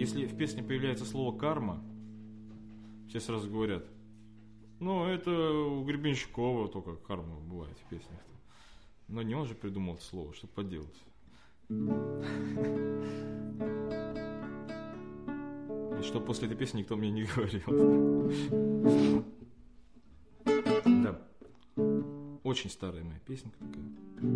Если в песне появляется слово «карма», все сразу говорят, ну, это у Гребенщикова только карма бывает в песнях-то. Но не он же придумал это слово, что поделать. И что после этой песни никто мне не говорил. Да. Очень старая моя песенка такая.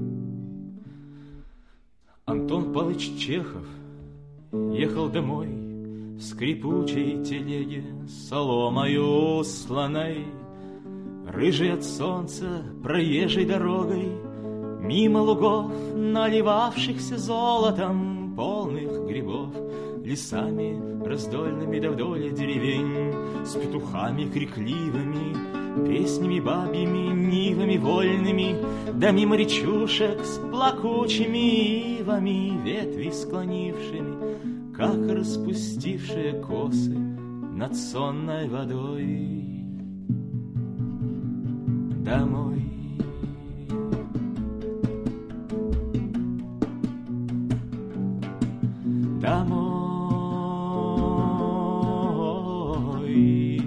Антон Павлович Чехов ехал домой в скрипучей телеге, соломою усланной, рыжий от солнца проезжей дорогой, мимо лугов, наливавшихся золотом, полных грибов, лесами раздольными да вдоль деревень, с петухами крикливыми, песнями бабьими, нивами вольными, да мимо речушек с плакучими ивами, ветви склонившими, как распустившие косы над сонной водой. Домой. Домой.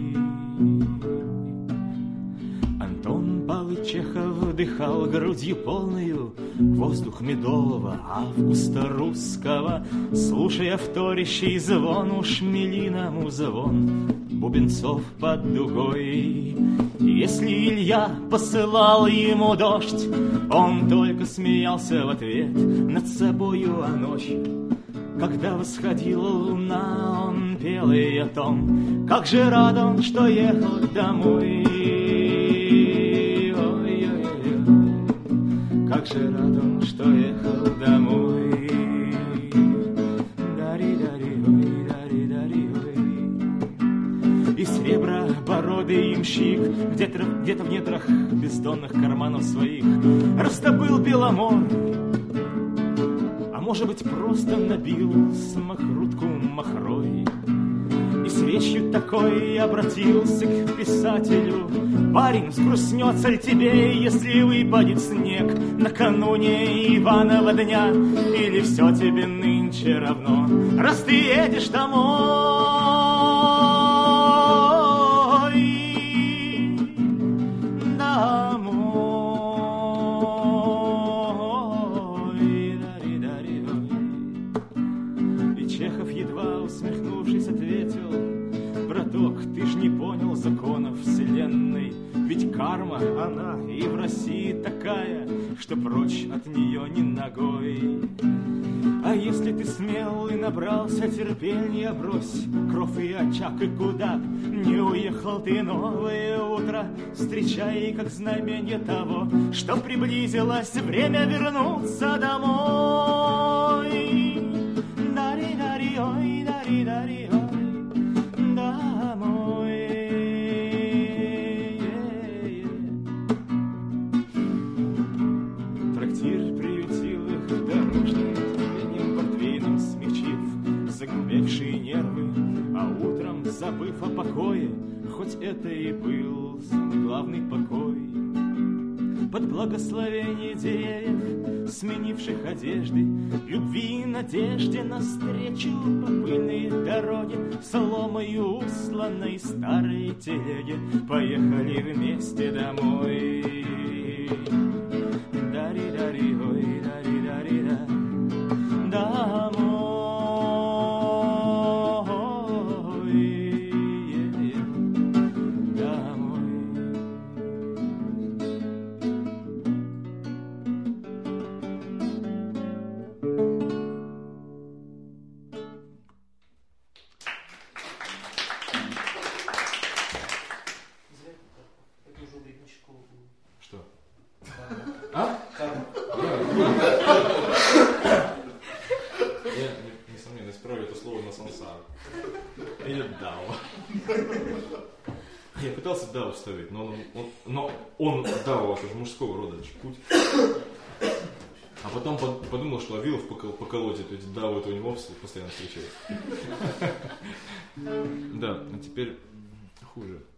Антон Павлович Чехов вдыхал грудью полную воздух медового августа русского, слушая вторящий звон у шмелиному звон бубенцов под дугой. Если Илья посылал ему дождь, он только смеялся в ответ над собою, а ночью, когда восходила луна, он пел и о том, как же рад он, что ехал домой. Ой-ой-ой, как же рад он, что ехал домой. Дари-дари-ой, дари-дари-ой. И сребро-бородый имщик где-то в недрах бездонных карманов своих раздобыл беломор, а может быть просто набил самокрутку махрой. И с речью такой обратился к писателю: парень, взгрустнется ли тебе, если выпадет снег накануне Иванова дня, или все тебе нынче равно, раз ты едешь домой? Ты ж не понял законов вселенной, ведь карма, она и в России такая, что прочь от нее ни ногой. А если ты смел и набрался терпения, брось кров и очаг, и куда не уехал ты новое утро, встречай как знамение того, что приблизилось время вернуться домой. Дари-дари-ой, дари-дари-ой. Загубевшие нервы, а утром, забыв о покое, хоть это и был самый главный покой, под благословение деревьев, сменивших одежды, любви и надежде навстречу по пыльной дороге, соломою усланной старой телеге, поехали вместе домой. Дари-дари-ой, дари-дари-да, домой. Я пытался Дао ставить, но он Дао, это же мужского рода путь. А потом подумал, что Авилов по колоде, то есть Дао, это у него постоянно встречается. Да, а теперь хуже.